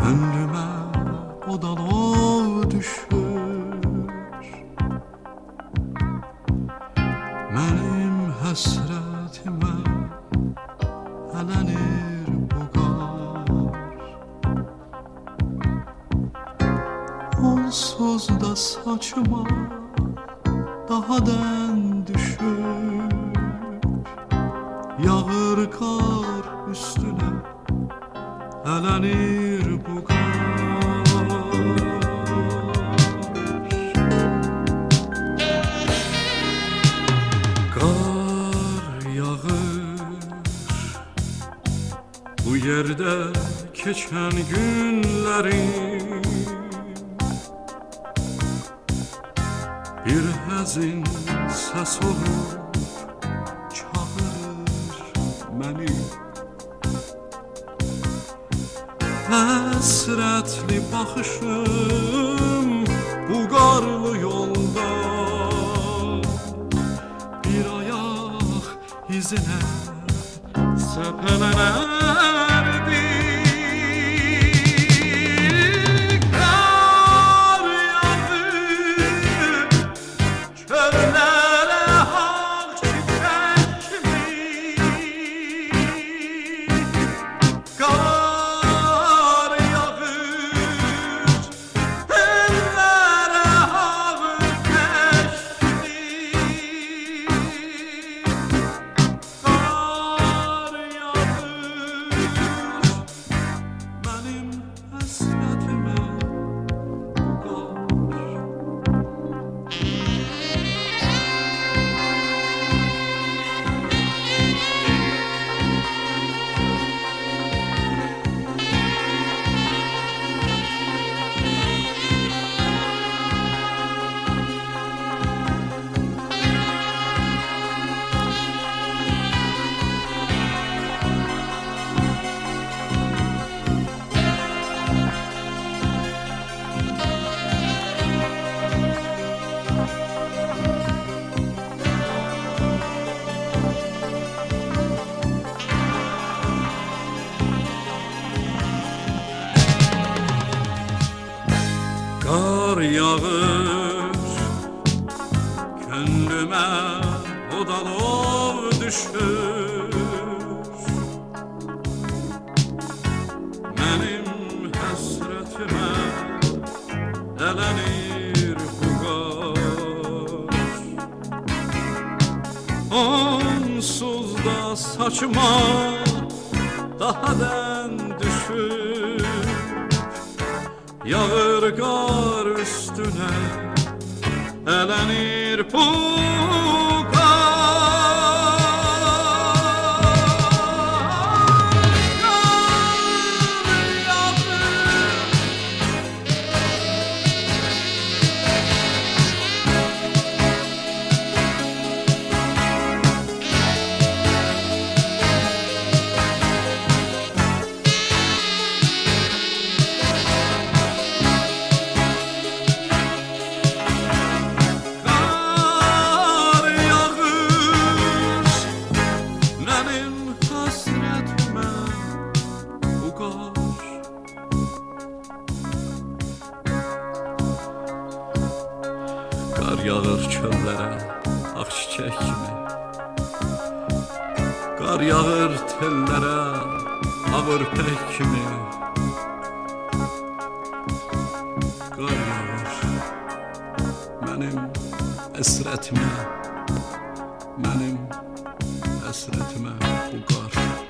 Könlüme o dalov düşür. Mənim həsrətimə hələnir bu qar. Onsuz da saçıma daha dən düşür. Yağır qar üstünə hələnir bu qar. Qar yağır bu yerdə keçən günlərim. Bir həzin səs olur çağırır məni. Həsrətli baxışım bu qarlı yolda bir ayaq izinə səpələnərdi. Qar yağır çöllərə ağ çiçək kimi. Qar yağır ellərə ağ təşkili. Qar yağır mənim həsrətimə bu qar. Qar yağır könlümə o dalov düşür. Mənim həsrətimə ələnir bu qar. Onsuz da saçıma daha dən düşür. Yağır qar üstünə ələnir bu qar. Qar yağır mənim həsrətimə bu qar. Qar yağır çöllərə ağ çiçək kimi. Qar yağır tellərə ağ örpək kimi. Qar yağır mənim həsrətimə, mənim həsrətimə bu qar.